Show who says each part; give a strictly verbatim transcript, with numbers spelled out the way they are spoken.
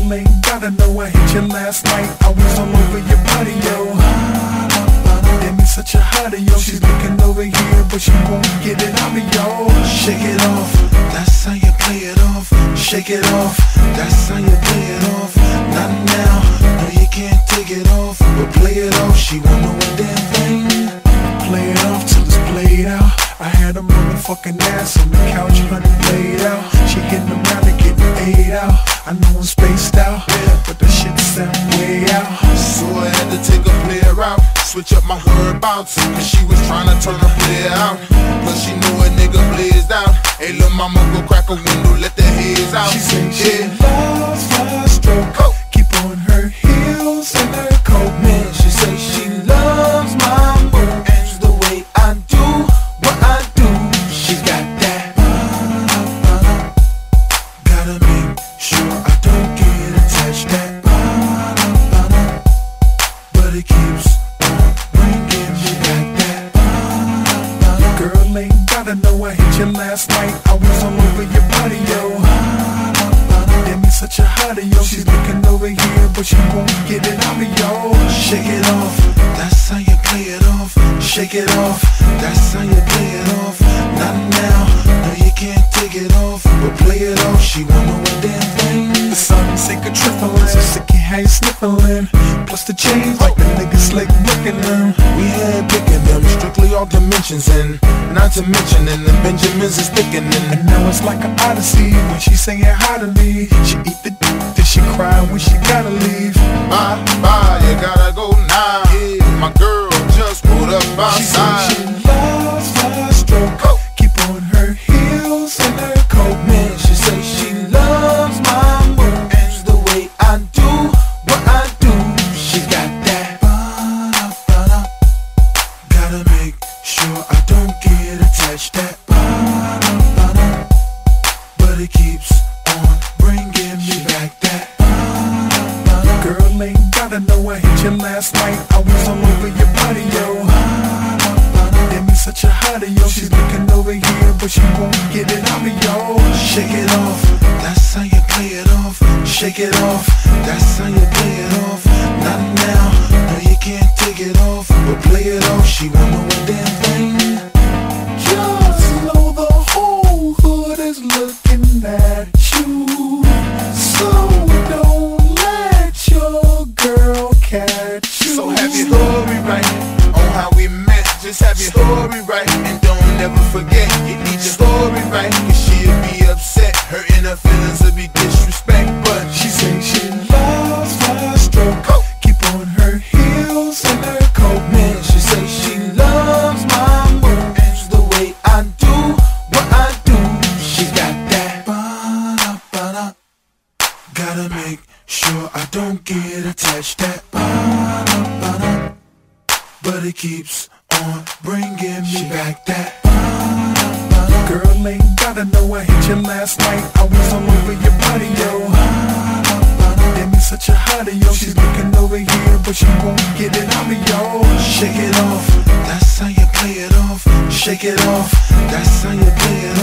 Speaker 1: Girl ain't gotta know I hit you last night. I was all over your body, yo. Damn, you're such a hottie, yo. She's looking over here, but she won't get it out of yo. Shake it off, that's how you play it off. Shake it off, that's how you play it off. Not now, no you can't take it off, but play it off, she won't know a damn thing. Play it off till it's played out. I had a motherfucking ass on the couch, honey laid out. She hitting around and getting paid out. I know I'm spaced out, but the shit sound way out.
Speaker 2: So I had to take a player out, switch up my whereabouts, cause she was trying to turn the player out. Plus she knew a nigga blazed out. Hey lil' mama, go crack a window, let the haze out.
Speaker 1: She say she loves my stroke, oh. Keep on her heels and her coat.
Speaker 3: Man, she say she loves my move and the way I do what I do. She got that.
Speaker 1: Gotta make sure I don't get attached. That but it keeps on bringing me back. That girl ain't gotta know I hit you last night. I was all over your body, yo. Damn, you're such a hottie, yo. She's looking over here, but she won't get it out of yo. Shake it off, that's how you play it off. Shake it off, that's how you play it off. Not now, no you can't take it off, but play it off, she won't know a damn thing. The sun sick of trifling, so sick of how you sniffling. Plus the chains like the niggas slick looking them.
Speaker 2: We had picking them, strictly all dimensions, and not to mention, and the Benjamins is thickening.
Speaker 1: And now it's like an odyssey when she saying hi to me. She eat the d, then she cry when she gotta leave.
Speaker 2: Bye, bye, you gotta go now. Yeah, my girl just pulled up outside.
Speaker 1: She said she loves my stroke, oh. Keep on her heels and her coat.
Speaker 3: Man, she say she loves my move and the way I do what I do. She got that.
Speaker 1: Ba-da-ba-da. Gotta make sure I don't get attached. That ba-da-ba-da. But it keeps on bringing me back. That ba-da-ba-da. Girl ain't gotta know I hit you last night. I was all over your body, yo. Damn, you're such a hottie, yo. She's looking over here, but she won't get it out of yo. Shake it off, that's how you play it off. Shake it off, that's how you play it off. Not now, no you can't take it off, but play it off, she won't know a damn thing. Just know the whole hood is looking at you, so don't let your girl catch you.
Speaker 2: So have your story right on how we met. Just have your story right, and don't never forget you need your story right, cause she'll be upset, hurting her feelings will be disrespect. But
Speaker 1: she say she loves my stroke, oh. Keep on her heels and her coat.
Speaker 3: Man, she say she loves my move and the way I do what I do. She got that.
Speaker 1: Ba-da-ba-da. Gotta make sure I don't get attached. That ba-da-ba-da. But it keeps on bringing me back. That ba-da-ba-da. Girl ain't gotta know I hit you last night. I was all over your body, yo. Damn, you're such a hottie, yo. She's looking over here, but she won't get it out of yo. Shake it off, that's how you play it off. Shake it off, that's how you play it off.